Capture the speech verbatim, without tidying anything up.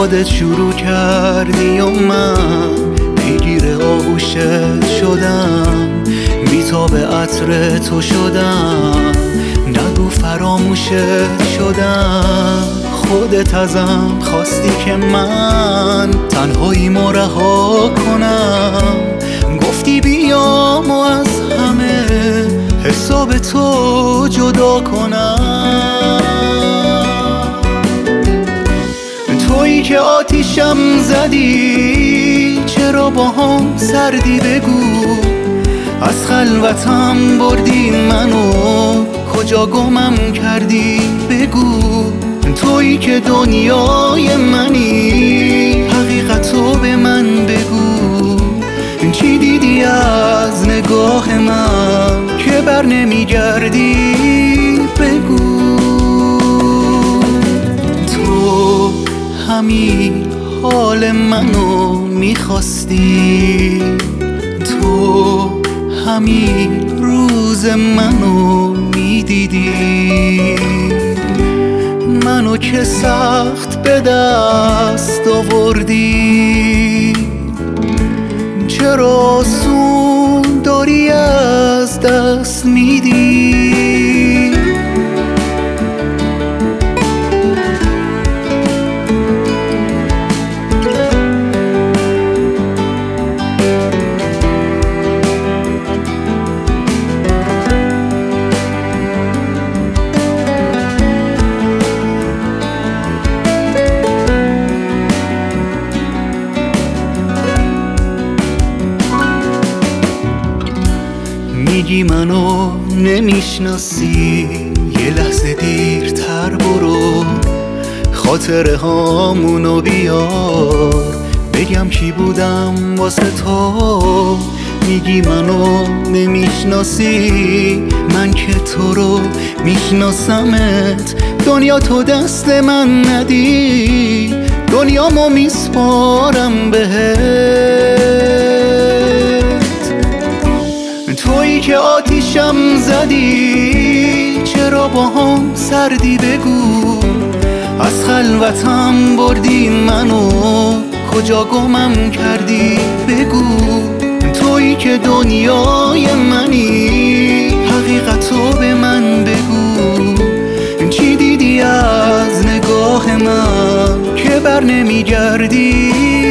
خودت شروع کردی و من پیگیر آغوشت شدم، بی‌تاب عطر تو شدم، نگو فراموشت شدم. خودت ازم خواستی که من تنهاییمو رها کنم، گفتی بیام و از همه حساب تو جدا کنم. تویی که آتیشم زدی، چرا با هم سردی بگو، از خلوتم بردی منو، کجا گمم کردی بگو. تویی که دنیای منی، حقیقتو به من بگو، چی دیدی از نگاه من که بر نمیگردی بگو. تو همین حال منو میخواستی، تو همین روز منو میدیدی، منو که سخت به دست آوردی، چرا آسون داری از دست میدی. میگی منو نمیشناسی، یه لحظه دیرتر برو، خاطره هامونو بیار، بگم کی بودم واسه تو. میگی منو نمیشناسی، من که تو رو میشناسمت، دنیا تو دست من ندی، دنیامو میسپارم بهت. تویی که آتیشم زدی، چرا با هم سردی بگو، از خلوتم بردی منو، کجا گمم کردی بگو. تویی که دنیای منی، حقیقتو به من بگو، چی دیدی از نگاه من که بر نمیگردی